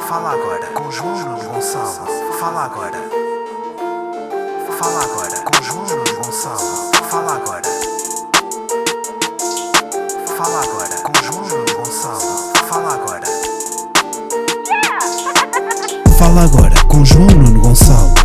Fala agora com João Nuno Gonçalo. Fala agora. Fala agora com João Nuno Gonçalo. Fala agora. Fala agora com João Nuno Gonçalo. Fala agora. Fala agora com João Nuno Gonçalo.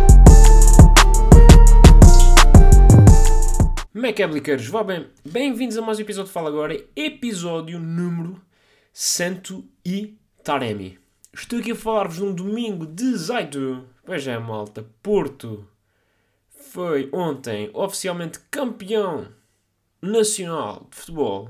Como é que é, bliqueiros? Vá bem, bem-vindos a mais um episódio de Fala Agora, episódio número 100 e Taremi. Estou aqui a falar-vos num domingo de Zaidu. Pois é, malta, Porto foi ontem oficialmente campeão nacional de futebol.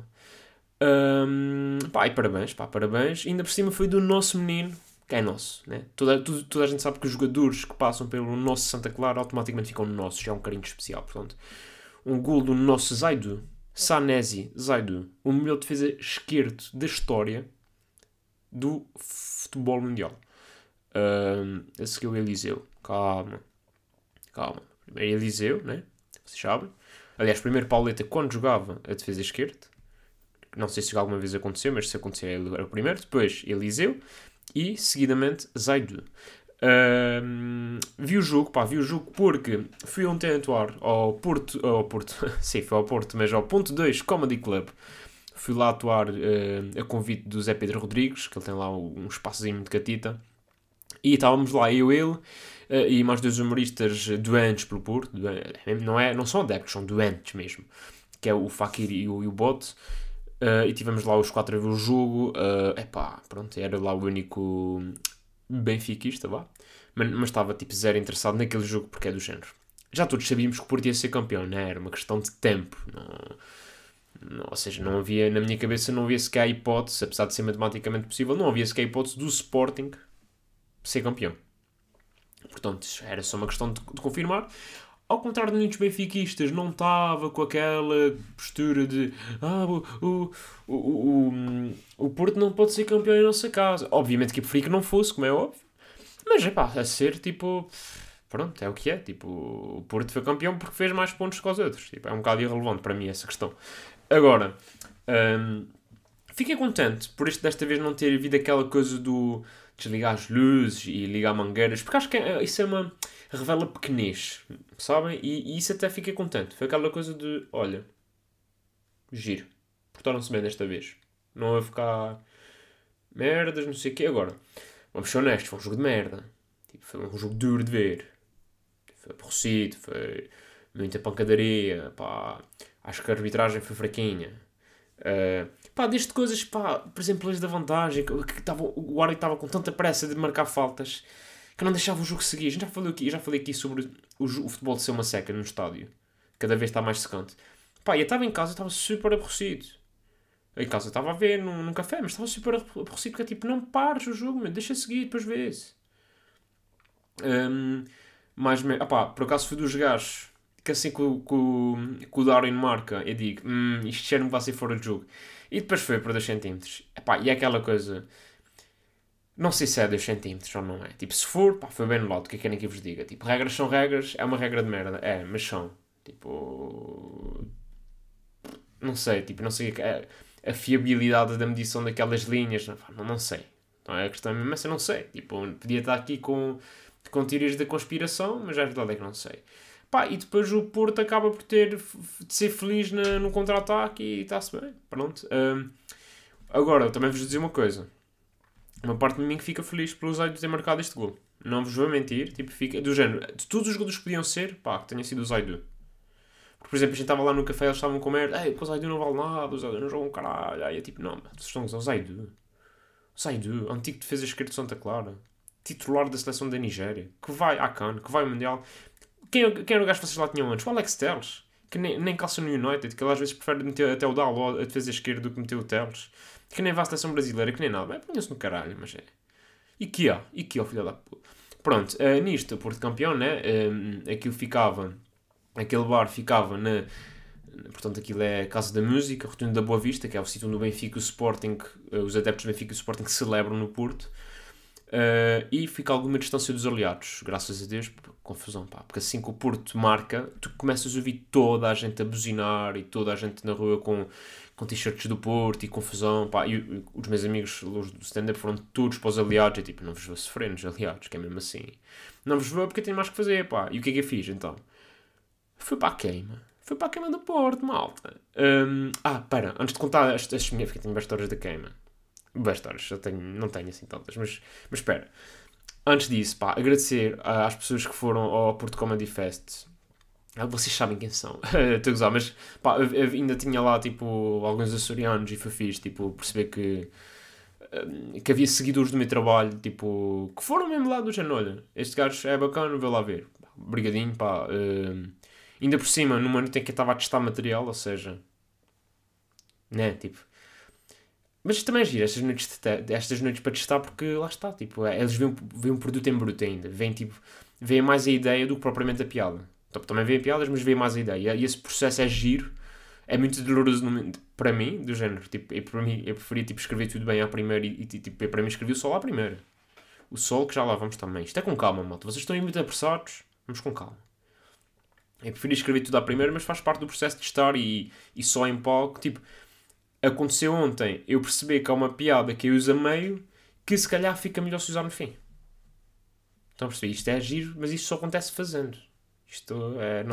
E parabéns. Ainda por cima foi do nosso menino, que é nosso, né? Toda a gente sabe que os jogadores que passam pelo nosso Santa Clara automaticamente ficam nossos, já é um carinho especial, portanto. Um gol do nosso Zaidu, Sanesi Zaidu, o melhor defesa esquerdo da história do futebol mundial. A seguir o Eliseu. Calma. Primeiro Eliseu, né? Vocês sabem. Aliás, primeiro Pauleta quando jogava a defesa esquerda. Não sei se alguma vez aconteceu, mas se acontecer ele era o primeiro. Depois Eliseu e seguidamente Zaidu. Vi o jogo porque fui ontem atuar ao Porto, sim, foi ao Porto, mas ao Ponto 2 Comedy Club. Fui lá atuar a convite do Zé Pedro Rodrigues, que ele tem lá um espaçozinho de catita, e estávamos lá, ele e mais dois humoristas doentes pelo Porto, não são adeptos, são doentes mesmo, que é o Fakir e o Bote. E tivemos lá os quatro a ver o jogo. Pronto, era lá o único benfiquista, vá. Mas estava tipo zero interessado naquele jogo porque é do género. Já todos sabíamos que o Porto ia ser campeão, não é? Era uma questão de tempo. Ou seja, não havia, na minha cabeça não havia sequer a hipótese, apesar de ser matematicamente possível, não havia sequer a hipótese do Sporting ser campeão. Portanto, era só uma questão de confirmar. Ao contrário de muitos benfiquistas, não estava com aquela postura de o Porto não pode ser campeão em nossa casa. Obviamente que eu preferia que não fosse, como é óbvio. Mas, a ser, tipo... Pronto, é o que é. Tipo, o Porto foi campeão porque fez mais pontos que os outros. Tipo, é um bocado irrelevante para mim essa questão. Agora, fiquei contente por desta vez não ter havido aquela coisa do desligar as luzes e ligar mangueiras. Porque acho que isso é uma... revela pequenez, sabem? E isso até fiquei contente. Foi aquela coisa de, olha, giro. Portaram-se bem desta vez. Não vai ficar merdas, não sei o quê. Agora, vamos ser honestos, foi um jogo de merda. Tipo, foi um jogo duro de ver. Foi aborrecido, foi muita pancadaria. Acho que a arbitragem foi fraquinha. Desde coisas, por exemplo, as da vantagem, que o árbitro estava com tanta pressa de marcar faltas que não deixava o jogo seguir. Já falei aqui sobre o futebol ser uma seca no estádio. Cada vez está mais secante. Eu estava em casa, estava super aborrecido. Em casa estava a ver num café, mas estava super aborrecido, porque é tipo, não pares o jogo, deixa seguir, depois vês. Por acaso fui dos gajos que assim que o Darwin marca, eu digo, isto já não vai ser fora de jogo. E depois foi para 2 centímetros. E é aquela coisa... Não sei se é 2 centímetros ou não é. Tipo, se for, foi bem no lado. O que é que querem que eu vos diga? Tipo, regras são regras. É uma regra de merda. É, mas são. Tipo... Não sei. Tipo, não sei a fiabilidade da medição daquelas linhas. Não sei. Não é a questão mesmo, mas eu não sei. Tipo, podia estar aqui com teorias da conspiração, mas a verdade é que não sei. E depois o Porto acaba por ter de ser feliz no contra-ataque e está-se bem. Pronto. Agora, também vos dizer uma coisa. Uma parte de mim que fica feliz pelo Zaidu ter marcado este gol. Não vos vou mentir, tipo, fica do género. De todos os golos que podiam ser, que tenha sido o Zaidu. Porque, por exemplo, a gente estava lá no café, eles estavam com merda. O Zaidu não vale nada, o Zaidu não joga um caralho. Aí é tipo, não, vocês estão a usar o Zaidu. O Zaidu, antigo defesa esquerdo de Santa Clara. Titular da seleção da Nigéria. Que vai à CAN, que vai ao Mundial. Quem era o gajo que vocês lá tinham antes? O Alex Telles. Que nem calça no United, que ele às vezes prefere meter até o Dalot a defesa esquerda do que meter o Telles. Que nem vai à seleção brasileira, que nem nada. Punha-se no caralho, mas é. E que ó, filho da puta. Pronto, nisto, o Porto campeão, né? Aquele bar ficava na... Portanto, aquilo é a Casa da Música, Rotundo da Boa Vista, que é o sítio onde o Benfica e o Sporting, os adeptos do Benfica e o Sporting celebram no Porto. E fica a alguma distância dos aliados, graças a Deus. Confusão, porque assim que o Porto marca, tu começas a ouvir toda a gente a buzinar e toda a gente na rua com com t-shirts do Porto e confusão, pá, e os meus amigos os do stand-up foram todos para os aliados, e tipo, não vos vou sofrer nos aliados, que é mesmo assim. Não vos vou porque eu tenho mais que fazer, pá. E o que é que eu fiz, então? Fui para a queima. Fui para a queima do Porto, malta. Pera, antes de contar as minhas, porque eu tenho boas histórias da queima. Boas histórias, não tenho assim tantas, mas espera. Antes disso, pá, agradecer às pessoas que foram ao Porto Comedy Fest. Vocês sabem quem são. Estou a gozar, mas pá, eu ainda tinha lá tipo alguns açorianos e foi fixe, tipo, perceber que havia seguidores do meu trabalho, tipo, que foram mesmo lá do género, olha, este gajo é bacana, vou lá ver. Obrigadinho, pá. Ainda por cima, numa noite em que eu estava a testar material, ou seja, né, tipo. Mas também é giro, estas noites para testar, porque lá está, tipo, eles veem um produto em bruto ainda, veem mais a ideia do que propriamente a piada. Então, também veem piadas, mas veem mais a ideia. E esse processo é giro, é muito doloroso para mim, do género, tipo, para mim, eu preferia tipo, escrever tudo bem à primeira e tipo, eu, para mim escrevi o sol à primeira. O sol que já lá vamos também. Isto é com calma, malta. Vocês estão aí muito apressados, vamos com calma. Eu preferia escrever tudo à primeira, mas faz parte do processo de estar e só em palco, tipo, aconteceu ontem, eu percebi que há uma piada que eu uso a meio que se calhar fica melhor se usar no fim. Estão a perceber? Isto é giro, mas isto só acontece fazendo. Isto é,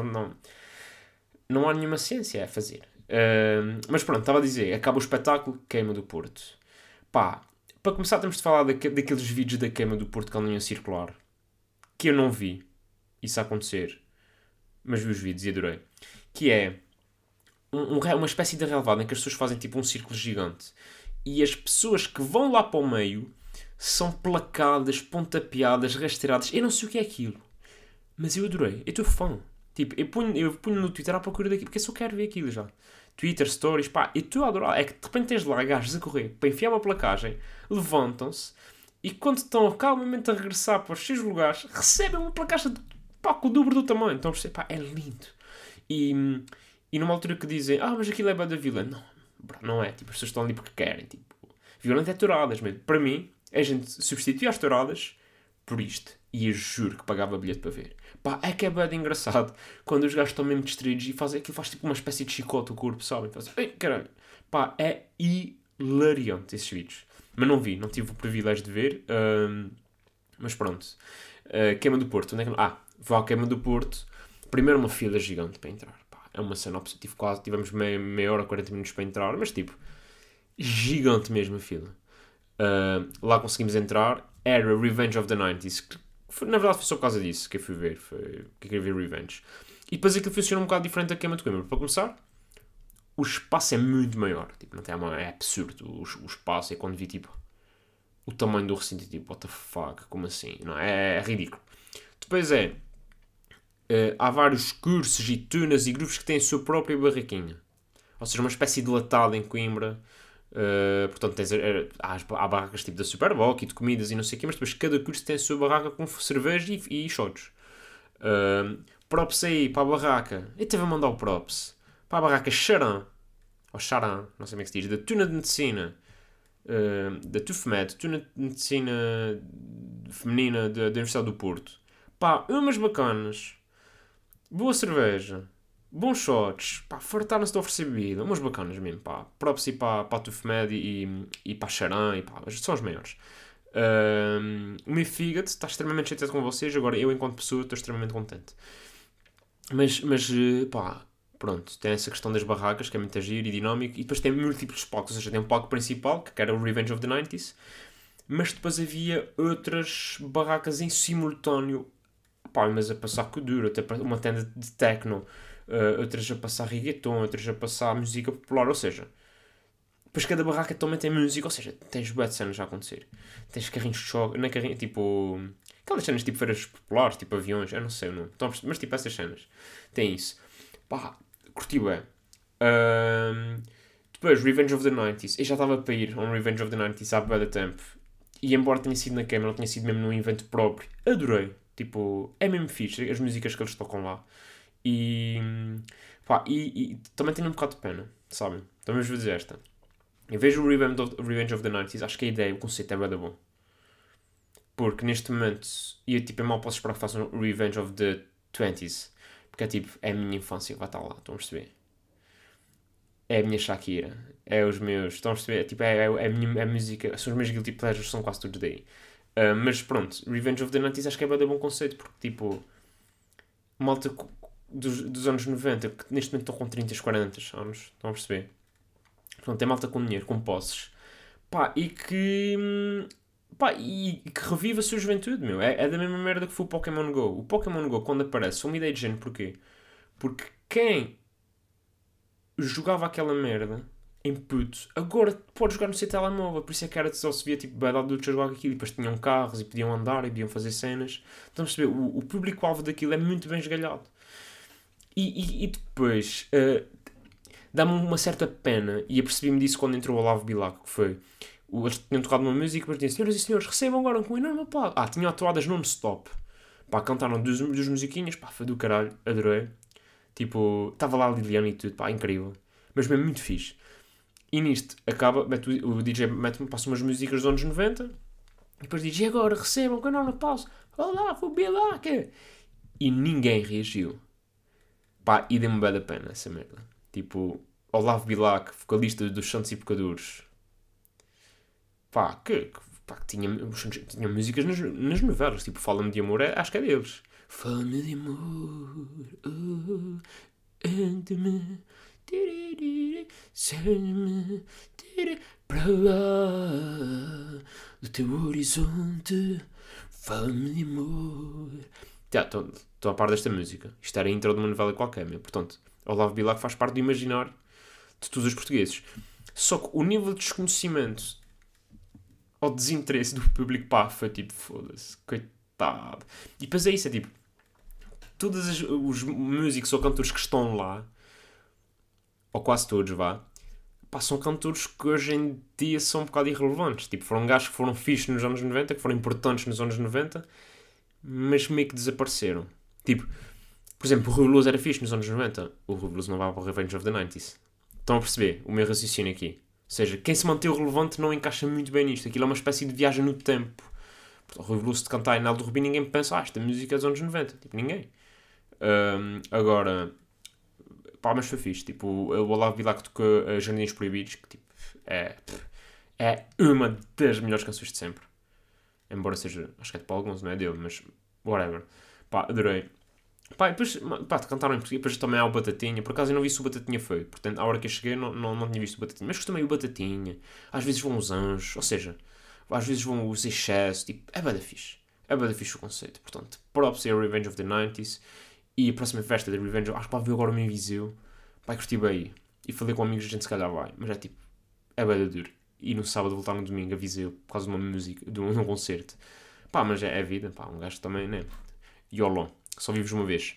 não há nenhuma ciência a fazer. Mas pronto, estava a dizer, acaba o espetáculo, queima do Porto. Pá, para começar temos de falar daqueles vídeos da queima do Porto que andam a circular. Que eu não vi isso a acontecer. Mas vi os vídeos e adorei. Que é uma espécie de relevado em que as pessoas fazem tipo um círculo gigante. E as pessoas que vão lá para o meio são placadas, pontapeadas, rasteiradas. Eu não sei o que é aquilo. Mas eu adorei. Eu estou fã. Tipo, eu ponho no Twitter à procura daqui, porque eu só quero ver aquilo já. Twitter, stories, pá, eu estou a adorar. É que de repente tens lá gajos a correr para enfiar uma placagem, levantam-se e quando estão calmamente a regressar para os seus lugares, recebem uma placagem de pá, com o dobro do tamanho. Então, pá, é lindo. E numa altura que dizem, mas aquilo é banda violenta. Não, não é. Tipo, as pessoas estão ali porque querem. Tipo, violento é touradas mesmo. Para mim, a gente substitui as touradas por isto. E eu juro que pagava bilhete para ver. Pá, é que é bem engraçado quando os gajos estão mesmo distraídos e fazem aquilo, faz tipo uma espécie de chicote o corpo, sabem? Fazem, ei, caralho. Pá, é hilariante esses vídeos. Mas não vi, não tive o privilégio de ver. Mas pronto. Queima do Porto. Onde é que... vou à Queima do Porto. Primeiro uma fila gigante para entrar. Pá, é uma cena, tivemos meia hora, 40 minutos para entrar, mas tipo, gigante mesmo a fila. Lá conseguimos entrar. Era Revenge of the 90s. Na verdade foi só por causa disso que eu fui ver. Que eu queria ver Revenge. E depois aquilo funciona um bocado diferente da Queima de Coimbra. Para começar, o espaço é muito maior. Tipo, não tem é absurdo. O espaço é quando vi tipo o tamanho do recinto. Tipo, what the fuck? Como assim? Não, é ridículo. Depois há vários cursos e tunas e grupos que têm a sua própria barraquinha. Ou seja, uma espécie de latado em Coimbra. Portanto, há barracas tipo da Superboc e de comidas e não sei o quê, mas depois cada curso tem a sua barraca com cerveja e shots. Props aí para a barraca. Eu teve a mandar o props para a barraca Charan, ou Charan, não sei como é que se diz, da Tuna de Medicina, da TUFMED, Tuna de Medicina Feminina da Universidade do Porto. Pá, umas bacanas, boa cerveja. Bons shots, pá, fartaram-se de oferecer bebida, umas bacanas mesmo, pá. Props e para a TUFMED e para a Charan, e pá, são os maiores. O meu fígado está extremamente chateado com vocês, agora eu, enquanto pessoa, estou extremamente contente. Mas pá, pronto, tem essa questão das barracas, que é muito agir e dinâmico, e depois tem múltiplos palcos, ou seja, tem um palco principal, que era o Revenge of the 90s, mas depois havia outras barracas em simultâneo, pá, mas a passar que duro, até uma tenda de techno, outras a passar reggaeton, outras a passar música popular, ou seja, depois cada barraca também tem música, ou seja, tens bué de cenas a acontecer. Tens carrinhos de choque, não é carrinho, tipo, aquelas cenas tipo feiras populares, tipo aviões, eu não sei o nome, mas tipo essas cenas, tem isso. Pá, curti bué. Depois, Revenge of the 90s, eu já estava para ir a um Revenge of the 90s há bué de tempo, e embora tenha sido na Câmara, não tinha sido mesmo num evento próprio, adorei. Tipo, é mesmo fixe, as músicas que eles tocam lá. E, pá, e também tenho um bocado de pena, sabem? Também vos vou dizer esta. Eu vejo o Revenge of the 90s, acho que a ideia, o conceito é bem bom. Porque neste momento, eu mal posso esperar que façam o Revenge of the 20s. Porque é a minha infância que vai estar lá, estão a perceber? é a minha Shakira. É os meus. Estão a perceber? Tipo, é a minha música. São os meus guilty pleasures, são quase todos daí. Mas pronto, Revenge of the 90s acho que é bem bom conceito, porque tipo, malta dos anos 90, que neste momento estão com 30, 40 anos, estão a perceber? Portanto, é malta com dinheiro, com posses. Pá, e que revive a sua juventude, meu. É da mesma merda que foi o Pokémon GO. O Pokémon GO, quando aparece, foi uma ideia de género, porquê? Porque quem jogava aquela merda em puto, agora pode jogar no seu telemóvel. Por isso é que era só se via tipo bad adultos a jogar aquilo e depois tinham carros e podiam andar e podiam fazer cenas. Então, perceber, o público-alvo daquilo é muito bem esgalhado. E depois dá-me uma certa pena, e apercebi-me disso quando entrou o Olavo Bilac, que foi. Eles tinham tocado uma música, mas diziam: senhoras e senhores, recebam agora com um enorme aplauso. Tinham atuadas non-stop. Pá, cantaram duas musiquinhas, pá, foi do caralho, adorei. Tipo, estava lá a Liliana e tudo, pá, incrível. Mas mesmo muito fixe. E nisto, acaba, o DJ passa umas músicas dos anos 90, e depois diz: e agora, recebam com um enorme aplauso. Olavo Bilac! E ninguém reagiu. Pá, e deu-me bem da pena essa merda. Tipo, Olavo Bilac, vocalista dos Santos e Pecadores. Pá, que tinha músicas nas novelas. Tipo, Fala-me de Amor, acho que é deles. Fala-me de amor, oh, entra-me, sente-me, para lá do teu horizonte, fala-me de amor. Estou a par desta música. Isto era a intro de uma novela qualquer, meu. Portanto, Olavo Bilac faz parte do imaginário de todos os portugueses. Só que o nível de desconhecimento ou desinteresse do público, pá, foi tipo, foda-se, coitado. E depois é isso, é tipo, todos os músicos ou cantores que estão lá, ou quase todos, vá, pá, são cantores que hoje em dia são um bocado irrelevantes. Tipo, foram gajos que foram fixos nos anos 90, que foram importantes nos anos 90, mas meio que desapareceram. Tipo, por exemplo, o Rui Veloso era fixe nos anos 90. O Rui Veloso não vai para o Revenge of the 90s. Estão a perceber o meu raciocínio aqui? Ou seja, quem se manteve relevante não encaixa muito bem nisto. Aquilo é uma espécie de viagem no tempo. O Rui Veloso de cantar em Naldo Rubim, ninguém pensa: esta música é dos anos 90. Tipo, ninguém. Agora, pá, mas foi fixe. Tipo, o Olavo Bilac tocou Jardins Proibidos, que tipo, é uma das melhores canções de sempre. Embora seja, acho que é de Paulo Gonçalves, não é dele, mas whatever. Pá, adorei. Pá, depois, pá, cantaram em português, depois também há o Batatinha. Por acaso eu não vi se o Batatinha foi. Portanto, à hora que eu cheguei não tinha visto o Batatinha. Mas gostei o Batatinha. Às vezes vão os anjos, ou seja, às vezes vão os excessos. Tipo, é bada fixe. É bada fixe o conceito. Portanto, props a Revenge of the 90s. E a próxima festa da Revenge, acho que vai ver agora o meu Viseu. Vai curtir bem. E falei com amigos, a gente se calhar vai. Mas é tipo, é bada duro. E no sábado voltar no domingo a Viseu por causa de uma música, de um concerto. Pá, mas é vida. Pá, um gajo também, né? YOLO. Só vives uma vez.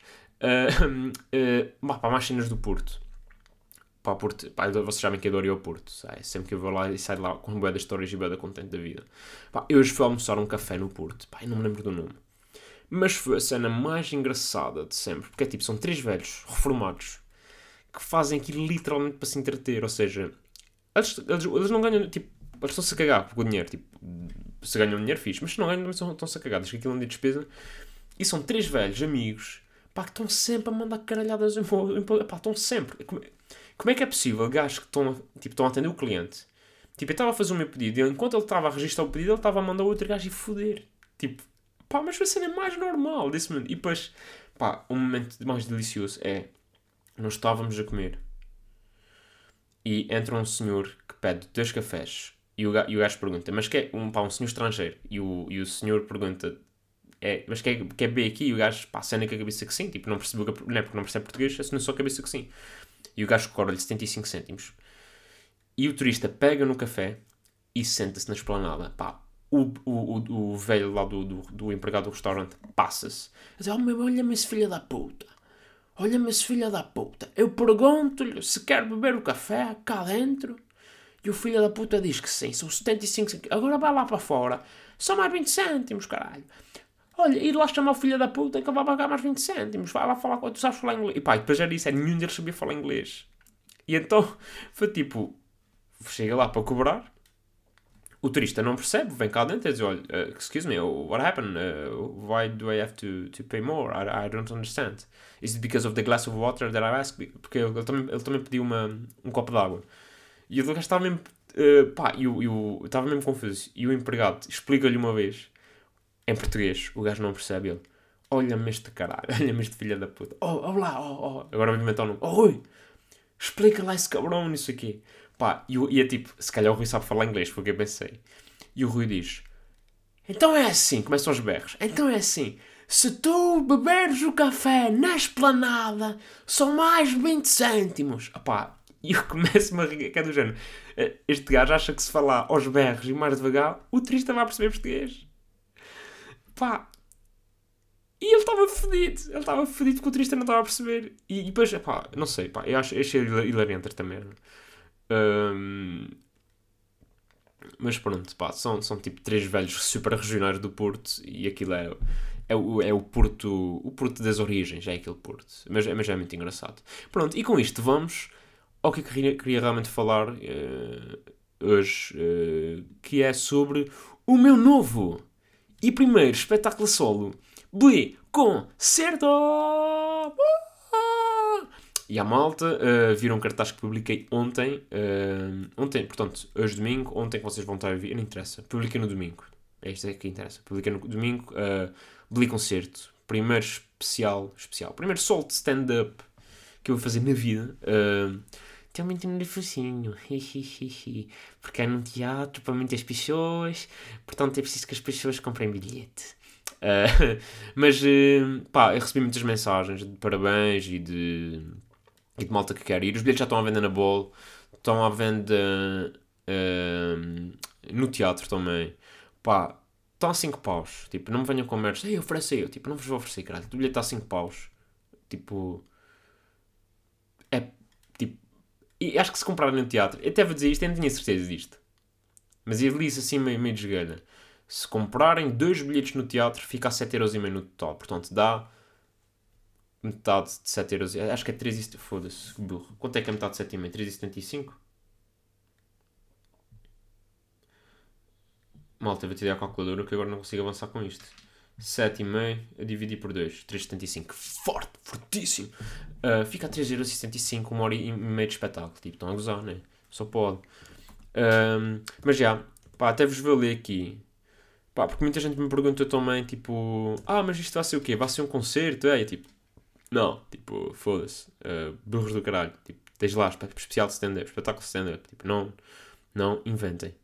Pá, mais cenas do Porto. Pá, Porto, pá, vocês sabem que adoro ir ao Porto. Sempre que eu vou lá e saio lá com bué das histórias e bué da contente da vida. Pá, eu hoje fui almoçar um café no Porto. Pá, eu não me lembro do nome. Mas foi a cena mais engraçada de sempre. Porque é tipo, são 3 velhos reformados que fazem aquilo literalmente para se entreter. Ou seja, eles não ganham, tipo, eles estão-se a cagar com o dinheiro. Tipo, se ganham dinheiro, fixe. Mas se não ganham, estão-se a cagar. Diz que aquilo não é despesa. E são 3 velhos amigos, pá, que estão sempre a mandar caralhadas. Pá, estão sempre. Como é que é possível gajos que estão a atender o cliente? Tipo, eu estava a fazer o meu pedido e enquanto ele estava a registrar o pedido, ele estava a mandar o outro gajo e foder. Tipo, pá, mas foi a cena mais normal desse momento. E depois, pá, um momento mais delicioso é, nós estávamos a comer e entra um senhor que pede 2 cafés e o gajo pergunta, mas que é um senhor estrangeiro, e o senhor pergunta, mas quer beber aqui? E o gajo, pá, cena com a cabeça que sim, tipo, não percebeu, não é porque não percebe português, assinou só a cabeça que sim. E o gajo cobra-lhe 75 cêntimos. E o turista pega no café e senta-se na esplanada. Pá, o velho lá do empregado do restaurante passa-se. Diz: olha-me esse filho da puta. Olha-me esse filho da puta. Eu pergunto-lhe se quer beber o café cá dentro. E o filho da puta diz que sim, são 75 cêntimos. Agora vai lá para fora. Só mais 20 cêntimos, caralho. Olha, ir lá chamar o filho da puta que ele vai pagar mais 20 cêntimos. Vai lá falar com... Tu sabes falar inglês? E pá, depois já disse, nenhum deles sabia falar inglês. E então, foi tipo... Chega lá para cobrar. O turista não percebe, vem cá dentro e diz, olha, excuse me, what happened? Why do I have to pay more? I don't understand. Is it because of the glass of water that I asked? Porque ele também pediu um copo de água. E o gajo estava mesmo, estava mesmo confuso. E o empregado explica-lhe uma vez, em português, o gajo não percebe ele. Olha-me este caralho, olha-me este filho da puta. Olá. Agora vou inventar um nome. Oi, explica lá esse cabrão, nisso aqui. Pá, e é tipo, se calhar o Rui sabe falar inglês, foi o que eu pensei. E o Rui diz, então é assim, começam os berros. Então é assim, se tu beberes o café na esplanada, são mais 20 cêntimos. Pá, e eu começo-me a rir, que é do género. Este gajo acha que se falar aos berros e mais devagar, o turista vai perceber português. Pá, e ele estava fedido. Ele estava fedido porque o turista não estava a perceber. E depois, pá, não sei, pá, eu achei hilariante também. Mas pronto, pá, são tipo três velhos super regionais do Porto e aquilo é o Porto das origens, é aquele Porto. Mas é muito engraçado. Pronto, e com isto vamos ao que eu queria realmente falar hoje, que é sobre o meu novo e primeiro espetáculo solo, Bli Concerto! E a malta, viram um cartaz que publiquei ontem, portanto, hoje domingo, ontem que vocês vão estar a ver, não interessa, publiquei no domingo, é isto que interessa, publiquei no domingo, Bli Concerto, primeiro primeiro solo de stand-up que eu vou fazer na vida, tem muito nervosinho, porque é num teatro para muitas pessoas, portanto é preciso que as pessoas comprem bilhete. Mas, pá, eu recebi muitas mensagens de parabéns e de malta que quer ir. Os bilhetes já estão à venda na Bol, estão à venda no teatro também. Pá, estão a 5 paus. Tipo, não me venham com merdas. Ei, oferece eu. Tipo, não vos vou oferecer, caralho. O bilhete está a 5 paus. Tipo, é, tipo, e acho que se comprarem no teatro, eu até vou dizer isto, eu não tinha certeza disto. Mas eu li isso assim meio desgalha. Se comprarem 2 bilhetes no teatro, fica a 7,5€ no total. Portanto, dá metade de 7€. Acho que é 3,75€. Foda-se, que burro. Quanto é que é metade de 7,5€? 3,75€? Malta, vou-te dar a calculadora que agora não consigo avançar com isto. 7,5€ a dividir por 2. 3,75€. Fortíssimo. Fica a 3,75€, 1h30 de espetáculo. Tipo, estão a gozar, né? Só pode. Mas já, pá, até vos vou ler aqui. Pá, porque muita gente me pergunta também, tipo... mas isto vai ser o quê? Vai ser um concerto? É, tipo... Não, tipo, foda-se. Burros do caralho. Tipo, tens lá, especial de stand-up, espetáculo de stand-up. Tipo, não inventem.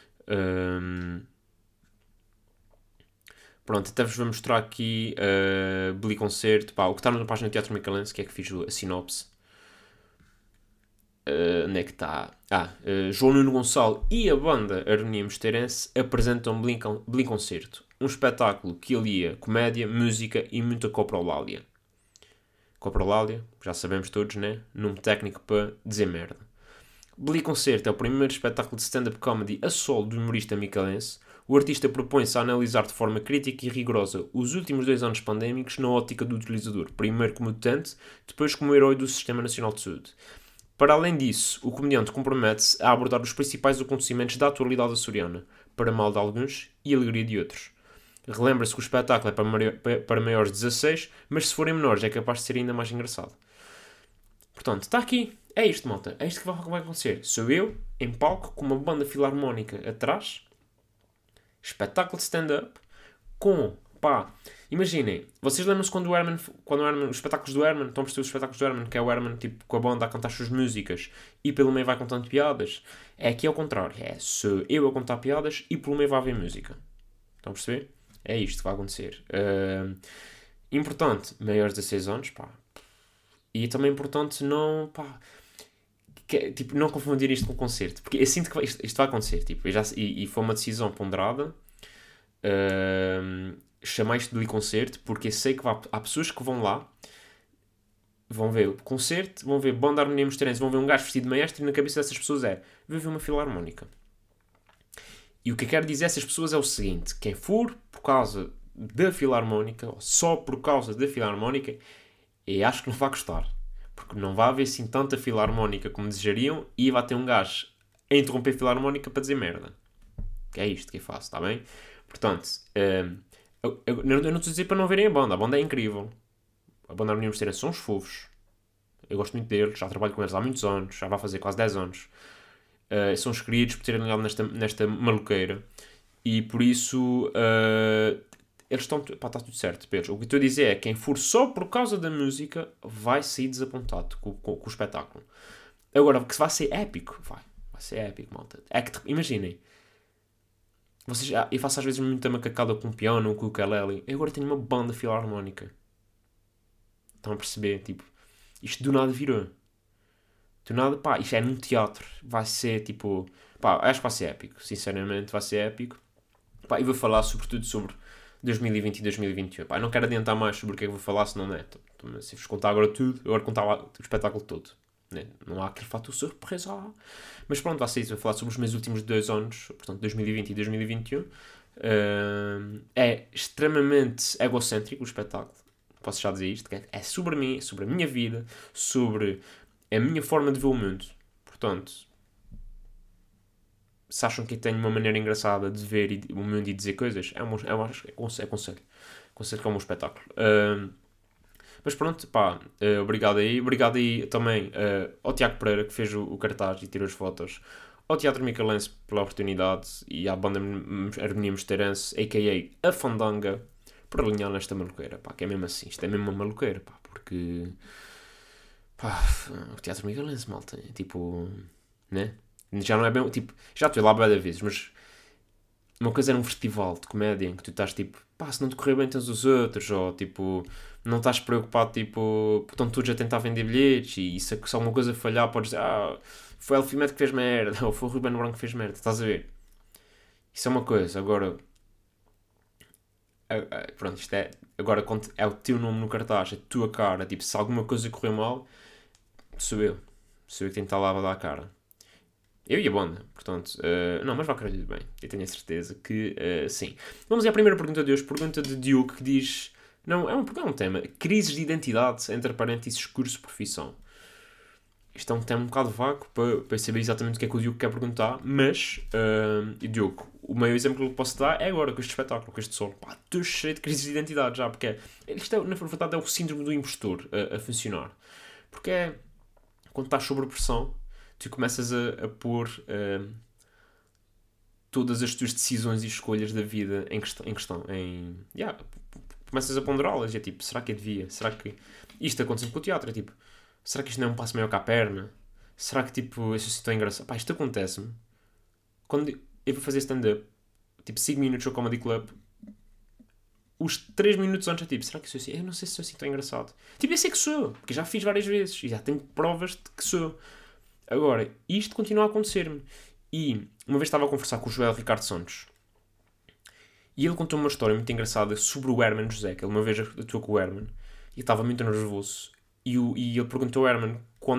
Pronto, até vos vou mostrar aqui Bli Concerto. Pá, o que está na página do Teatro Micalense, que é que fiz a sinopse. Onde é que está? João Nuno Gonçalo e a banda Harmonia Mosteirense apresentam Bli Concerto, um espetáculo que alia comédia, música e muita coprolália. Coprolália, já sabemos todos, né? Nome técnico para dizer merda. Bli Concerto é o primeiro espetáculo de stand-up comedy a solo do humorista micalense. O artista propõe-se a analisar de forma crítica e rigorosa os últimos 2 anos pandémicos na ótica do utilizador, primeiro como utente, depois como herói do Sistema Nacional de Saúde. Para além disso, o comediante compromete-se a abordar os principais acontecimentos da atualidade açoriana, para mal de alguns e alegria de outros. Relembra-se que o espetáculo é para maiores de 16, mas se forem menores é capaz de ser ainda mais engraçado. Portanto, está aqui. É isto, malta. É isto que vai acontecer. Sou eu, em palco, com uma banda filarmónica atrás, espetáculo de stand-up, com, pá... Imaginem, vocês lembram-se quando o Herman, os espetáculos do Herman, estão a perceber os espetáculos do Herman, que é o Herman tipo, com a banda a cantar as suas músicas e pelo meio vai contando piadas? É aqui ao contrário, sou eu a contar piadas e pelo meio vai haver música. Estão a perceber? É isto que vai acontecer. Importante, maiores de 16 anos, pá. E também importante não, pá, tipo, não confundir isto com o concerto, porque eu sinto que isto vai acontecer, tipo, e foi uma decisão ponderada. Chamei isto de Bli Concerto porque eu sei que há pessoas que vão lá, vão ver o concerto, vão ver banda Harmonia Mosteirense, vão ver um gajo vestido de maestro e na cabeça dessas pessoas vou ver uma filarmónica. E o que eu quero dizer a essas pessoas é o seguinte: quem for por causa da filarmónica, ou só por causa da filarmónica, eu acho que não vai gostar, porque não vai haver assim tanta filarmónica como desejariam e vai ter um gajo a interromper a filarmónica para dizer merda. Que é isto que eu faço, está bem? Portanto, eu não estou a dizer para não verem a banda é incrível. A banda Harmonia Mosteira são os fofos. Eu gosto muito deles, já trabalho com eles há muitos anos, já vai fazer quase 10 anos. São os queridos por terem ligado nesta maluqueira. E por isso, eles estão... Pá, está tudo certo, Pedro. O que eu estou a dizer é que quem for só por causa da música vai sair desapontado com o espetáculo. Agora, que vai ser épico, vai ser épico, malta. É que, imaginem, eu faço às vezes muita macacada com o piano ou com o ukulele. Eu agora tenho uma banda filarmónica. Estão a perceber? Tipo, isto do nada virou. Do nada, pá, isto é num teatro. Vai ser tipo, pá, acho que vai ser épico. Sinceramente, vai ser épico. Pá, e vou falar sobretudo sobre 2020 e 2021. Pá, não quero adiantar mais sobre o que é que vou falar, senão não é. Se vos contar agora tudo, agora contar o espetáculo todo. Né? Não há aquele fator surpresa. Mas pronto, vai ser isso. Vou falar sobre os meus últimos 2 anos, portanto 2020 e 2021. É extremamente egocêntrico o espetáculo. Posso já dizer isto? Que é sobre mim, sobre a minha vida, sobre a minha forma de ver o mundo. Portanto, se acham que eu tenho uma maneira engraçada de ver o mundo e dizer coisas, é conselho. Conselho que é um bom espetáculo. Mas pronto, pá, obrigado aí. Obrigado aí também ao Tiago Pereira, que fez o cartaz e tirou as fotos. Ao Teatro Micalense pela oportunidade e à banda Harmonia Mosteirense, a.k.a. a Fandanga, por alinhar nesta maluqueira, pá, que é mesmo assim. Isto é mesmo uma maluqueira, pá, porque... Pá, o Teatro Micalense, malta, é tipo... Né? Já não é bem... Tipo, já estou lá várias vezes, mas... Uma coisa era um festival de comédia em que tu estás tipo, pá, se não te correr bem tens os outros, ou tipo, não estás preocupado, tipo, porque estão todos a tentar vender bilhetes e se alguma coisa falhar podes dizer, foi o Elfimedo que fez merda, ou foi o Ruben Branco que fez merda, estás a ver? Isso é uma coisa, agora, pronto, isto é, agora é o teu nome no cartaz, é a tua cara, tipo, se alguma coisa correu mal, sou eu que tenho que estar lá a dar a cara. Eu e a banda, portanto, não, mas vai correr bem. Eu tenho a certeza que sim. Vamos à primeira pergunta de hoje. Pergunta de Diogo que diz: não, é um tema. Crises de identidade, entre parênteses, curso, profissão. Isto é um tema um bocado vago para saber exatamente o que é que o Diogo quer perguntar, mas, Diogo, o maior exemplo que posso dar é agora com este espetáculo, com este solo. Pá, estou cheio de crises de identidade já, porque isto na verdade é o síndrome do impostor a funcionar. Porque é quando estás sob pressão, tu começas a pôr todas as tuas decisões e escolhas da vida em questão. Começas a ponderá-las. É tipo, será que eu devia? Será que... Isto acontece com o teatro. É tipo, será que isto não é um passo maior que a perna? Será que, tipo, isso é tão engraçado? Pá, isto acontece-me. Quando eu vou fazer stand-up, tipo, 5 minutos ao Comedy Club, os 3 minutos antes é tipo, será que sou assim? Eu não sei se sou assim tão engraçado. Tipo, eu sei que sou, porque já fiz várias vezes e já tenho provas de que sou. Agora, isto continua a acontecer-me. E uma vez estava a conversar com o Joel Ricardo Santos e ele contou-me uma história muito engraçada sobre o Herman José, que ele uma vez atuou com o Herman e estava muito nervoso. E ele perguntou ao Herman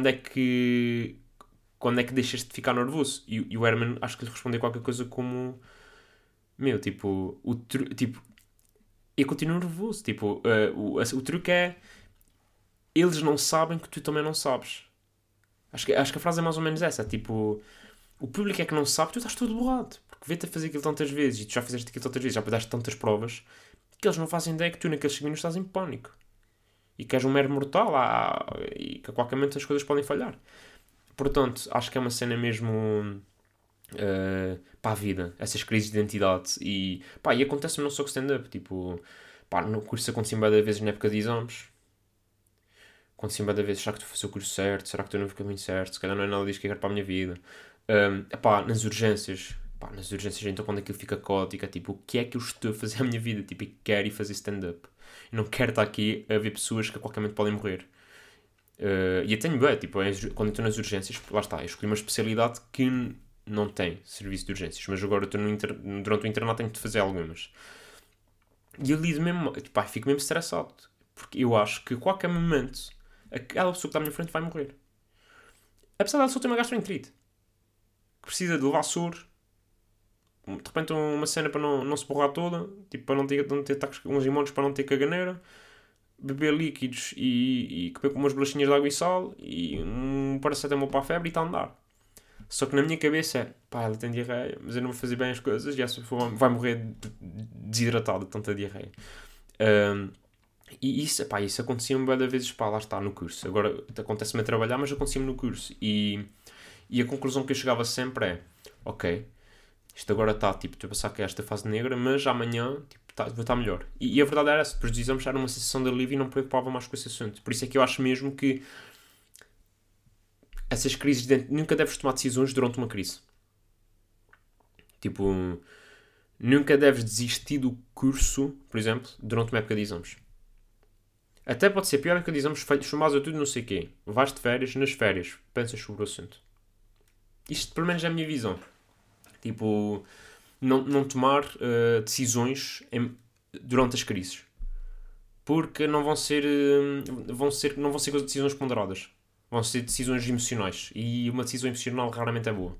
quando é que deixaste de ficar nervoso? E o Herman acho que lhe respondeu qualquer coisa como: Meu, tipo, tipo, eu continuo nervoso. Tipo, o truque é: eles não sabem que tu também não sabes. Acho que a frase é mais ou menos essa. Tipo, o público é que não sabe, tu estás todo borrado. Porque vê-te a fazer aquilo tantas vezes e tu já fizeste aquilo tantas vezes, já pedaste tantas provas, que eles não fazem ideia que tu naqueles segundos estás em pânico. E que és um mero mortal e que a qualquer momento as coisas podem falhar. Portanto, acho que é uma cena mesmo para a vida. Essas crises de identidade. E acontece-me não só com stand-up. Tipo, no curso acontece várias vezes na época de exames. Acontece várias vezes, será que estou a fazer o curso certo? Será que estou no caminho certo? Se calhar não é nada disso que eu quero para a minha vida. Nas urgências. Nas urgências, então quando aquilo fica caótico, é tipo, o que é que eu estou a fazer à minha vida? Tipo, eu quero ir fazer stand-up. Eu não quero estar aqui a ver pessoas que a qualquer momento podem morrer. E eu tenho tipo, quando eu estou nas urgências, lá está, eu escolhi uma especialidade que não tem serviço de urgências, mas agora estou durante o internato tenho de fazer algumas. E eu lido mesmo, fico mesmo estressado. Porque eu acho que a qualquer momento aquela pessoa que está à minha frente vai morrer. Apesar dela só ter uma gastroenterite. Que precisa de levar soro. De repente uma cena para não se borrar toda. Tipo, para não ter ataques uns imundos, para não ter caganeira. Beber líquidos e comer com umas bolachinhas de água e sal. E um paracetamol para a febre e está a andar. Só que na minha cabeça é, pá, ela tem diarreia, mas eu não vou fazer bem as coisas e essa pessoa vai morrer desidratada de tanta diarreia. Ahm, e isso, pá, isso acontecia-me várias vezes, pá, lá está, no curso. Agora acontece-me a trabalhar, mas acontecia-me no curso. E a conclusão que eu chegava sempre é, ok, isto agora está, tipo, estou a passar que esta fase negra, mas amanhã, tipo, vou estar melhor. E a verdade era essa, depois dos exames era uma sensação de alívio e não me preocupava mais com esse assunto. Por isso é que eu acho mesmo que essas crises nunca deves tomar decisões durante uma crise. Tipo, nunca deves desistir do curso, por exemplo, durante uma época de exames. Até pode ser pior época de exames, chamados a tudo não sei o quê. Vais de férias, nas férias, pensas sobre o assunto. Isto, pelo menos, é a minha visão. Tipo, não tomar decisões durante as crises. Porque não não vão ser decisões ponderadas. Vão ser decisões emocionais. E uma decisão emocional raramente é boa.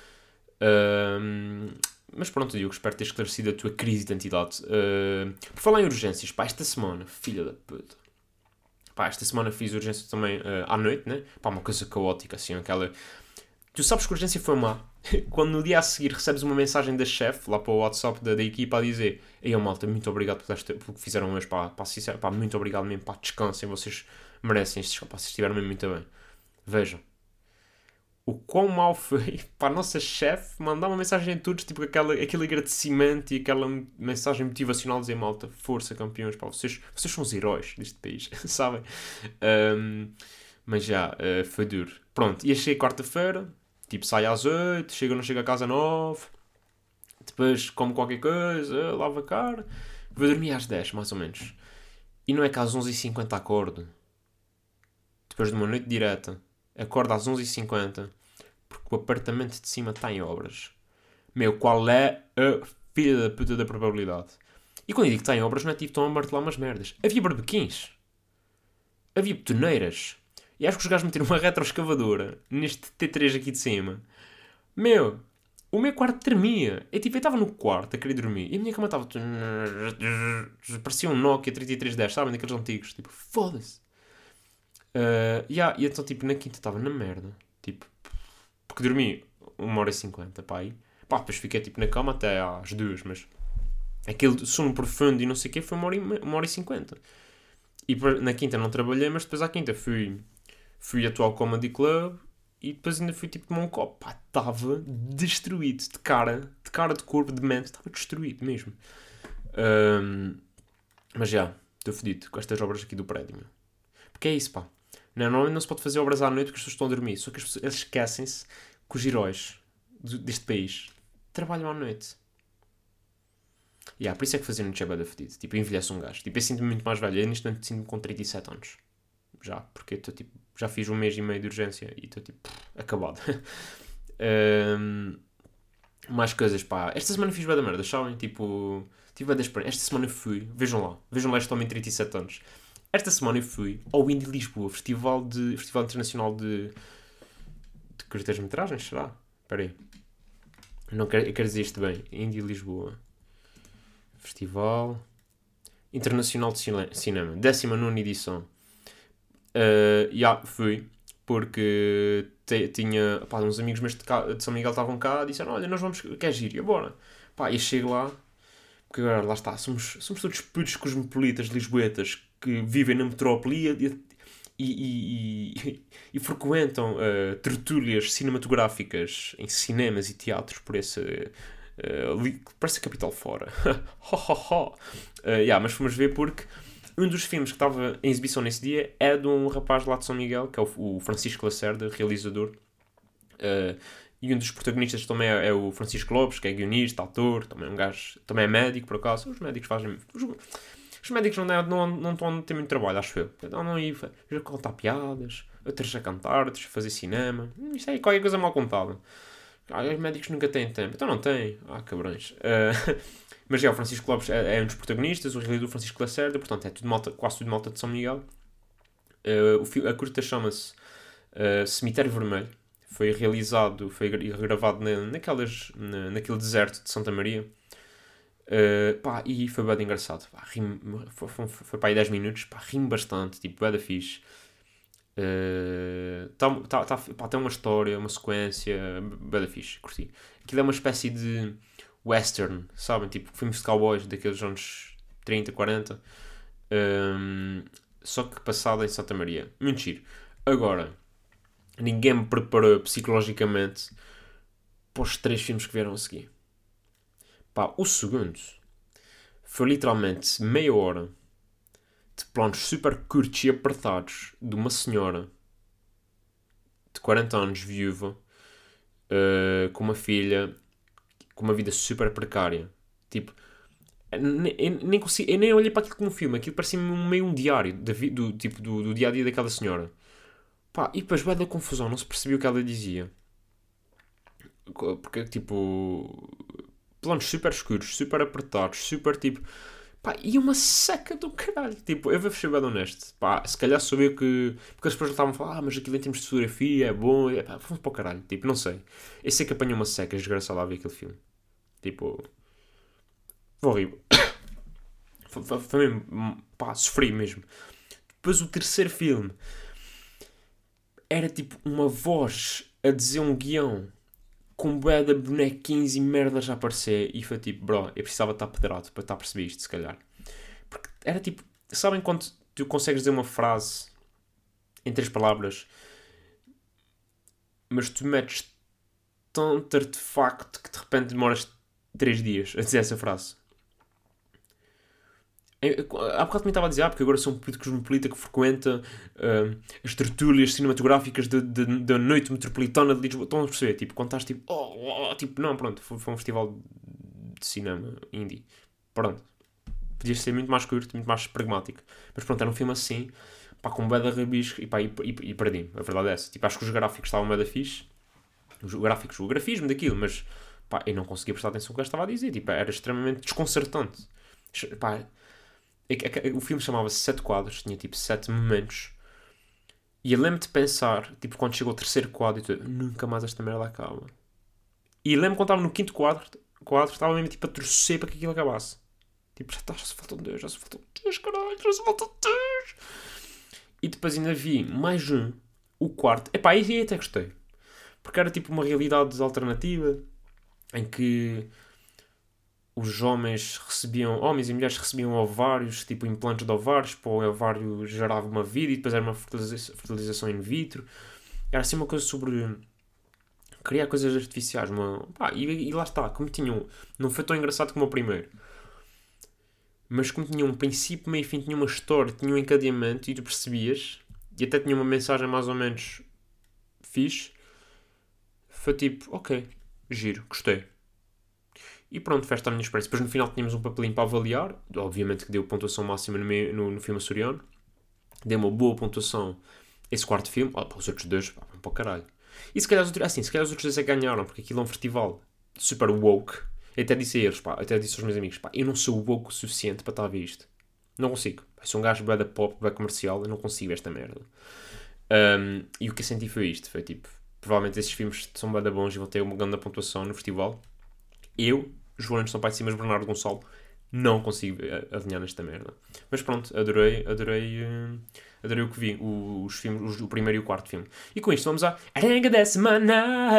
Ahm, mas pronto, Diogo, espero ter esclarecido a tua crise de identidade. Por falar em urgências, pá, esta semana, filha da puta. Pá, esta semana fiz urgência também à noite, né? Pá, uma coisa caótica, assim, aquela... Tu sabes que a urgência foi má quando no dia a seguir recebes uma mensagem da chefe, lá para o WhatsApp da equipa, a dizer: Ei, malta, muito obrigado pelo que fizeram hoje, pá, sincero, pá, muito obrigado mesmo, pá, descansem, vocês merecem estes, pá, vocês estiveram mesmo muito bem. Vejam. O quão mal foi para a nossa chefe mandar uma mensagem a todos, tipo aquele agradecimento e aquela mensagem motivacional de dizer: malta, força, campeões, pá, vocês são os heróis deste país, sabem? Mas já, foi duro. Pronto, e achei quarta-feira, tipo, sai às 8, não chego a casa às 9, depois como qualquer coisa, lavo a cara, vou dormir às 10, mais ou menos. E não é que às 11h50 acordo, depois de uma noite direta, acordo às 11h50, porque o apartamento de cima está em obras. Meu, qual é a filha da puta da probabilidade? E quando eu digo que está em obras, não é tipo estão a martelar umas merdas. Havia barbequins. Havia betoneiras. E acho que os gajos meteram uma retroescavadora neste T3 aqui de cima. Meu, o meu quarto tremia. Eu estava no quarto a querer dormir e a minha cama estava... Parecia um Nokia 3310, sabem? Daqueles antigos. Tipo, foda-se. E então, tipo, na quinta estava na merda. Tipo, porque dormi 1h50, pá, aí. Pá, depois fiquei, tipo, na cama até às 2, mas... Aquele sono profundo e não sei o quê foi 1h50. E na quinta não trabalhei, mas depois à quinta fui atuar ao Comedy Club e depois ainda fui tipo tomar um copo. Pá, estava destruído, de cara, de corpo, de mente, estava destruído mesmo. Mas já, estou fedido com estas obras aqui do prédio, meu. Porque é isso, pá. Normalmente não se pode fazer obras à noite porque as pessoas estão a dormir. Só que as pessoas, eles esquecem-se que os heróis deste país trabalham à noite. Por isso é que fazer noite é bué fedido. Tipo, envelhece um gajo. Tipo, eu sinto-me muito mais velho. Eu neste momento sinto-me com 37 anos. Já, porque estou tipo, já fiz 1 mês e meio de urgência e estou tipo, acabado. Mais coisas, pá. Esta semana fiz bué da merda, sabem? Tipo, tive bué da experiência. Esta semana fui, vejam lá este homem de 37 anos. Esta semana eu fui ao Indie Lisboa, Festival Internacional de curtas-metragens, será? Espera aí. Eu quero dizer isto bem. Indie Lisboa. Festival Internacional de Cinema. 19ª edição. Fui. Porque tinha uns amigos meus de São Miguel estavam cá e disseram: Olha, nós vamos, queres ir? E eu, bora. Pá, e chego lá, porque agora lá está, somos todos putos cosmopolitas, lisboetas, que vivem na metrópole e frequentam tertúlias cinematográficas em cinemas e teatros por esse. Parece a capital fora. Mas fomos ver porque um dos filmes que estava em exibição nesse dia é de um rapaz lá de São Miguel, que é o Francisco Lacerda, realizador. E um dos protagonistas também é o Francisco Lopes, que é guionista, ator, também é um gajo, também é médico, por acaso. Os médicos fazem... Os médicos não estão a ter muito trabalho, acho eu. Não ir a contar piadas, outros a cantar, outros a fazer cinema. Isto é qualquer coisa mal contada. Os médicos nunca têm tempo. Então não têm. Cabrões. Mas o Francisco Lopes é um dos protagonistas, o realizador Francisco Lacerda, portanto é quase tudo malta de São Miguel. A curta chama-se Cemitério Vermelho. Foi gravado naquele deserto de Santa Maria. E foi bem engraçado. Foi para aí 10 minutos. Rimo bastante, tipo, bem da fixe. Tem uma história, uma sequência, bem fixe, curti. Aquilo é uma espécie de western, sabem? Tipo, filmes de cowboys daqueles anos 30, 40. Só que passado em Santa Maria. Muito giro. Agora, ninguém me preparou psicologicamente para os 3 filmes que vieram a seguir. Pá, o segundo foi literalmente meia hora de planos super curtos e apertados de uma senhora de 40 anos, viúva, com uma filha, com uma vida super precária. Tipo, eu nem olhei para aquilo como um filme, aquilo parecia-me meio um diário do dia a dia daquela senhora. Pá, e depois vai da confusão, não se percebia o que ela dizia. Porque, tipo, planos super escuros, super apertados, super tipo. Pá, e uma seca do caralho. Tipo, eu vou ser bem honesto. Pá, se calhar sou eu que. Porque as pessoas estavam a falar, mas aquilo em termos de fotografia é bom. Pá, vamos para o caralho. Tipo, não sei. Eu sei que apanhei uma seca desgraçada a ver aquele filme. Tipo. Foi horrível. Foi mesmo. Pá, sofri mesmo. Depois o terceiro filme era tipo uma voz a dizer um guião com bué de bonequinhos e merdas a aparecer. E foi tipo, bro, eu precisava estar pedrado para estar a perceber isto, se calhar. Porque era tipo, sabem quando tu consegues dizer uma frase em 3 palavras, mas tu metes tanto artefacto que de repente demoras 3 dias a dizer essa frase. Há bocado também estava a dizer, porque agora sou um político cosmopolita que frequenta as tertúlias cinematográficas da noite metropolitana de Lisboa. Estão a perceber? Tipo, quando estás tipo, tipo, não, pronto, foi um festival de cinema indie. Pronto. Podia ser muito mais curto, muito mais pragmático. Mas pronto, era um filme assim, pá, com bué de rabisco, e pá, e perdi-me. A verdade é essa. Tipo, acho que os gráficos estavam bué da fixe. Os gráficos, o grafismo daquilo, mas pá, eu não conseguia prestar atenção no que eu estava a dizer. Tipo, era extremamente desconcertante. Pá, o filme chamava-se 7 quadros, tinha tipo 7 momentos. E eu lembro de pensar, tipo, quando chegou o terceiro quadro, e nunca mais esta merda acaba. E lembro quando estava no quinto quadro estava mesmo tipo a torcer para que aquilo acabasse. Tipo, já se faltam 2, já se faltam 3, caralho, já se faltam 3. E depois ainda vi mais um, o quarto. Epá, aí até gostei. Porque era tipo uma realidade alternativa em que os homens e mulheres recebiam ovários, tipo implantes de ovários, para o ovário gerava uma vida e depois era uma fertilização in vitro. Era assim uma coisa sobre criar coisas artificiais. E lá está, como tinham. Não foi tão engraçado como o primeiro, mas como tinha um princípio, meio e fim, tinha uma história, tinha um encadeamento e tu percebias, e até tinha uma mensagem mais ou menos fixe, foi tipo, ok, giro, gostei. E pronto, foi esta a minha experiência. Depois no final tínhamos um papelinho para avaliar, obviamente que deu pontuação máxima no filme açoriano, deu uma boa pontuação esse quarto filme, para os outros 2, pá, para o caralho. E se calhar, se calhar os outros 2 é que ganharam, porque aquilo é um festival super woke. Eu até disse a eles, pá, até disse aos meus amigos, pá, eu não sou woke o suficiente para estar a ver isto. Não consigo. Eu sou um gajo bué da pop, bué comercial, eu não consigo ver esta merda. E o que eu senti foi isto, foi tipo, provavelmente esses filmes são bué da bons e vão ter uma grande pontuação no festival. Eu, João Anderson Pai de Simas, Bernardo Gonçalo, não consigo adivinhar nesta merda. Mas pronto, adorei o que vi, os filmes, o primeiro e o quarto filme. E com isto vamos à Arenga da Semana!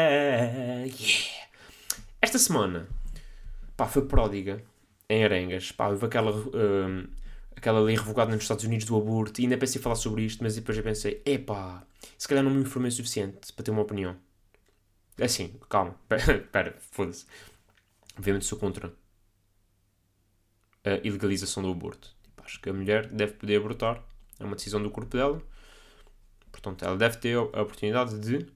Yeah! Esta semana, pá, foi pródiga em arengas. Pá, houve aquela lei revogada nos Estados Unidos do aborto e ainda pensei em falar sobre isto, mas depois eu pensei, epá, se calhar não me informei o suficiente para ter uma opinião. Assim, calma, pera, foda-se. Obviamente sou contra a ilegalização do aborto. Tipo, acho que a mulher deve poder abortar, é uma decisão do corpo dela, portanto ela deve ter a oportunidade de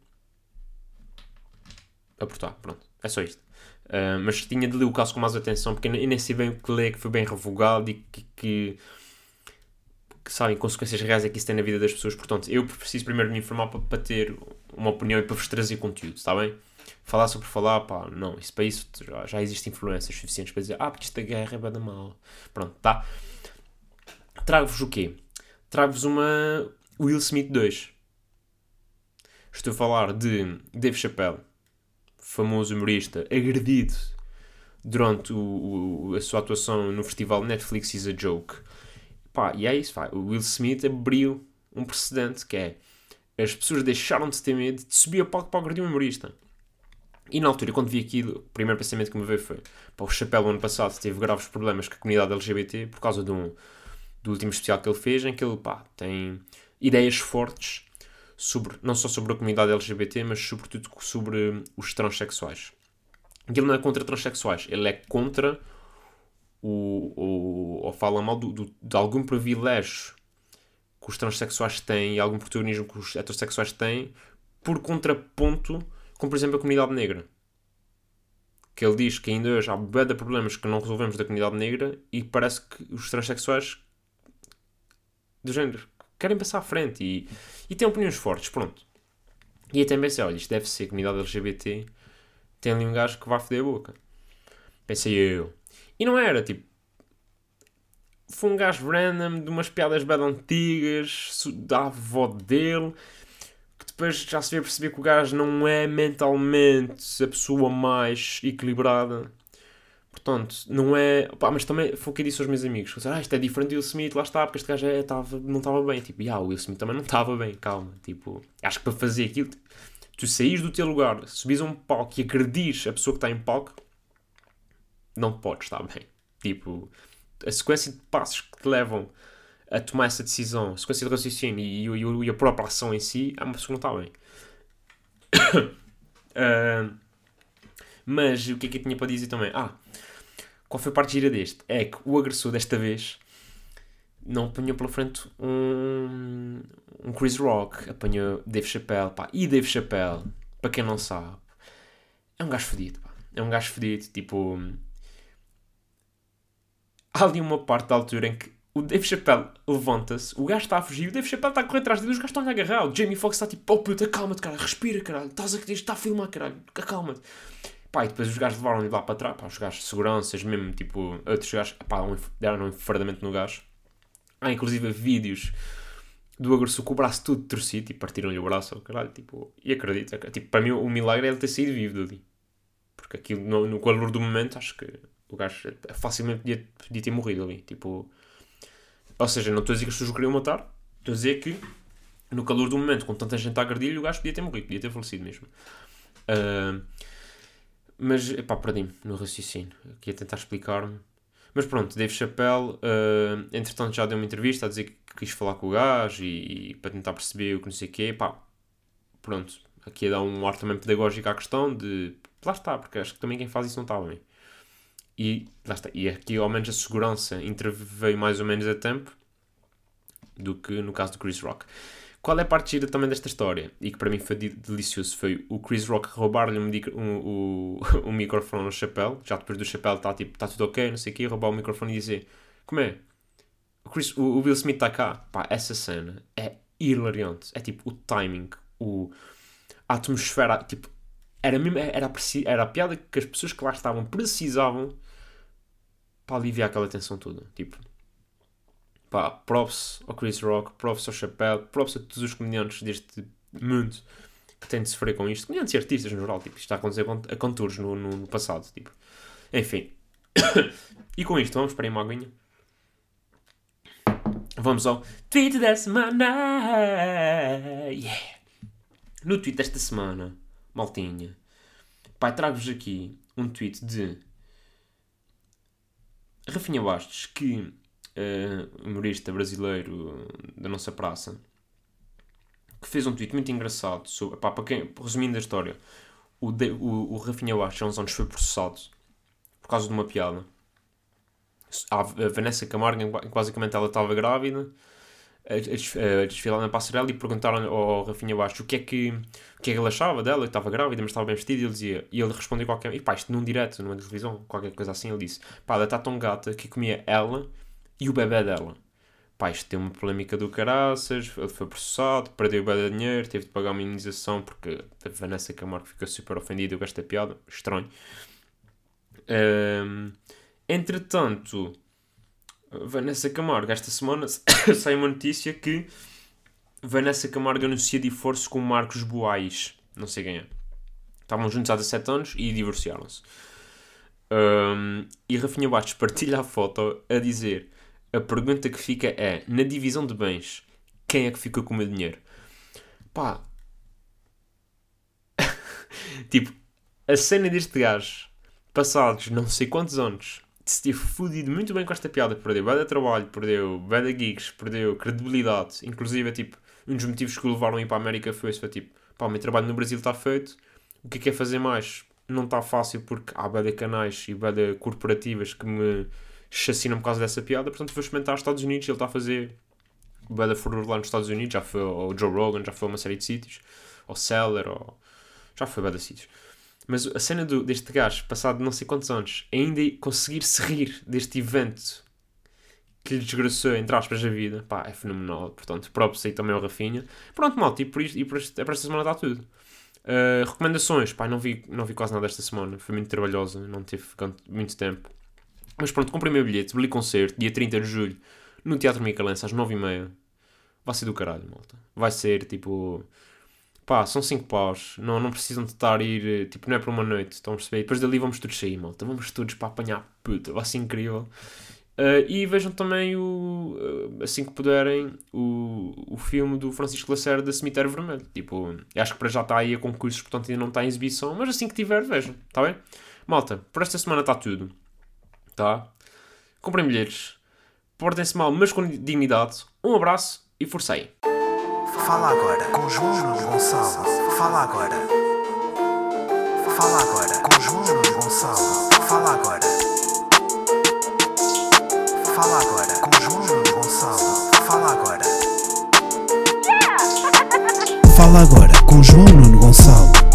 abortar, pronto, é só isto. Mas tinha de ler o caso com mais atenção, porque eu nem sei bem o que ler, que foi bem revogado e que sabem consequências reais é que isso tem na vida das pessoas. Portanto, eu preciso primeiro me informar para ter uma opinião e para vos trazer conteúdo, está bem? Falar sobre falar, pá, não, isso para isso já existem influências suficientes para dizer, porque isto da guerra é bem da mal. Pronto, tá? Trago-vos o quê? Trago-vos uma Will Smith 2. Estou a falar de Dave Chappelle, famoso humorista, agredido durante a sua atuação no festival Netflix is a Joke. Pá, e é isso, pá. O Will Smith abriu um precedente, que é as pessoas deixaram de ter medo de subir a palco para agredir um humorista. E na altura, quando vi aquilo, o primeiro pensamento que me veio foi: pá, o Chapéu, ano passado, teve graves problemas com a comunidade LGBT por causa do último especial que ele fez, em que ele, pá, tem ideias fortes sobre, não só sobre a comunidade LGBT, mas sobretudo sobre os transexuais. E ele não é contra transexuais, ele é contra ou fala mal de algum privilégio que os transexuais têm e algum protagonismo que os heterossexuais têm, por contraponto com, por exemplo, a comunidade negra. Que ele diz que ainda hoje há bué de problemas que não resolvemos da comunidade negra e parece que os transexuais do género querem passar à frente e têm opiniões fortes, pronto. E até pensei, olha, isto deve ser a comunidade LGBT, tem ali um gajo que vai foder a boca. Pensei eu. E não era, tipo, foi um gajo random de umas piadas bem antigas da avó dele, que depois já se veio perceber que o gajo não é mentalmente a pessoa mais equilibrada. Portanto, não é... Pá, mas também foi o que eu disse aos meus amigos. Isto é diferente do Will Smith, lá está, porque este gajo não estava bem. Tipo, o Will Smith também não estava bem, calma. Tipo, acho que para fazer aquilo, tu saís do teu lugar, subis a um palco e agredires a pessoa que está em palco, não podes estar bem. Tipo, a sequência de passos que te levam a tomar essa decisão, a sequência de raciocínio e a própria ação em si, é uma pessoa que não está bem. Mas o que é que eu tinha para dizer também? Qual foi a parte gira deste? É que o agressor desta vez não apanhou pela frente um Chris Rock, apanhou Dave Chappelle, pá. E Dave Chappelle, para quem não sabe, é um gajo fedido, pá. É um gajo fedido, tipo... Há ali uma parte da altura em que o Dave Chappelle levanta-se, o gajo está a fugir, o Dave Chappelle está a correr atrás dele, os gajos estão a agarrar. O Jamie Foxx está tipo, oh puta, acalma-te, caralho, respira, caralho, está a filmar, caralho, acalma-te. Pá, e depois os gajos levaram-lhe lá para trás, pá, os gajos de seguranças, mesmo, tipo, outros gajos, pá, deram um enfardamento no gajo. Há inclusive vídeos do agressor com o braço todo torcido, tipo, partiram-lhe o braço, oh, caralho, tipo, e acredito, tipo, para mim o milagre é ele ter saído vivo dali. Porque aquilo, no calor do momento, acho que o gajo facilmente podia ter morrido ali, tipo... Ou seja, não estou a dizer que as pessoas o queriam matar, estou a dizer que, no calor do momento, com tanta gente a agredir-lhe, o gajo podia ter morrido, podia ter falecido mesmo. Mas, pá, perdi-me no raciocínio, aqui a tentar explicar-me. Mas pronto, Dave Chappelle, entretanto já deu uma entrevista a dizer que quis falar com o gajo e para tentar perceber o que não sei o quê, pá, pronto. Aqui a dar um ar também pedagógico à questão de... Lá está, porque acho que também quem faz isso não está bem. E lá está, e aqui ao menos a segurança interveio mais ou menos a tempo do que no caso do Chris Rock. Qual é a parte gira também desta história? E que para mim foi delicioso. Foi o Chris Rock roubar-lhe o microfone ao Chappelle. Já depois do Chappelle está tipo, está tudo ok, não sei o quê. Roubar o microfone e dizer, como é? O Will Smith está cá. Pá, essa cena é hilariante. É tipo, o timing, a atmosfera, tipo, era a piada que as pessoas que lá estavam precisavam para aliviar aquela tensão toda. Tipo, pá, props ao Chris Rock, props ao Chappelle, props a todos os comediantes deste mundo que têm de sofrer com isto. Comediantes e artistas no geral, tipo, isto está a acontecer a conturos no passado, tipo. Enfim. E com isto, vamos para a aguinha. Vamos ao tweet da semana. Yeah! No tweet desta semana, maltinha, pá, trago-vos aqui um tweet de Rafinha Bastos, que humorista brasileiro da nossa praça, que fez um tweet muito engraçado sobre, pá, para quem, resumindo a história, o Rafinha Bastos há uns anos foi processado por causa de uma piada. A Vanessa Camargo, basicamente ela estava grávida, a desfilar na passarela, e perguntaram ao Rafinha Bastos o que é que ele achava dela, que estava grávida, mas estava bem vestida, e ele respondeu e pá, isto num direto, numa televisão, qualquer coisa assim, ele disse, pá, ela está tão gata que comia ela e o bebê dela. Pá, isto tem uma polémica do caraças, ele foi processado, perdeu o bebê de dinheiro, teve de pagar uma indenização porque a Vanessa Camargo ficou super ofendida com esta piada, estranho. Entretanto, Vanessa Camargo, esta semana sai uma notícia que Vanessa Camargo anuncia divórcio com Marcos Boais, não sei quem é. Estavam juntos há 17 anos e divorciaram-se. E Rafinha Bastos partilha a foto a dizer: a pergunta que fica é, na divisão de bens, quem é que ficou com o meu dinheiro? Pá, tipo, a cena deste gajo, passados não sei quantos anos, de se ter fudido muito bem com esta piada, perdeu bué de trabalho, perdeu bué de gigs, perdeu credibilidade, inclusive, tipo, um dos motivos que o levaram a ir para a América foi esse, foi tipo, pá, o meu trabalho no Brasil está feito, o que é fazer mais? Não está fácil porque há bué de canais e bué de corporativas que me chacinam por causa dessa piada, portanto vou experimentar os Estados Unidos, ele está a fazer bué de furor lá nos Estados Unidos, já foi ao Joe Rogan, já foi a uma série de sítios, ao Seller, já foi bué de sítios. Mas a cena deste gajo, passado não sei quantos anos, ainda conseguir se rir deste evento que lhe desgraçou, entre aspas, a vida, pá, é fenomenal. Portanto, próprio aí também ao Rafinha. Pronto, malta, e por esta semana está tudo. Recomendações, pá, não vi quase nada esta semana, foi muito trabalhosa, não tive muito tempo. Mas pronto, comprei o meu bilhete, li concerto, dia 30 de julho, no Teatro Micalense, às 9h30. Vai ser do caralho, malta. Vai ser, tipo... Pá, são 5 paus, não precisam de estar a ir, tipo, não é para uma noite, estão a perceber? Depois dali vamos todos sair, malta, vamos todos para apanhar puta, vai ser incrível. E vejam também, assim que puderem, o filme do Francisco Lacerda, Cemitério Vermelho. Tipo, acho que para já está aí a concursos, portanto ainda não está em exibição, mas assim que tiver, vejam, está bem? Malta, por esta semana está tudo, tá? Comprem bilhetes, portem-se mal, mas com dignidade. Um abraço e forcei. Fala agora com João Nuno Gonçalo. Fala agora. Fala agora com João Nuno Gonçalo. Fala agora. Fala agora com João Nuno Gonçalo. Fala agora. Fala agora com João Nuno Gonçalo.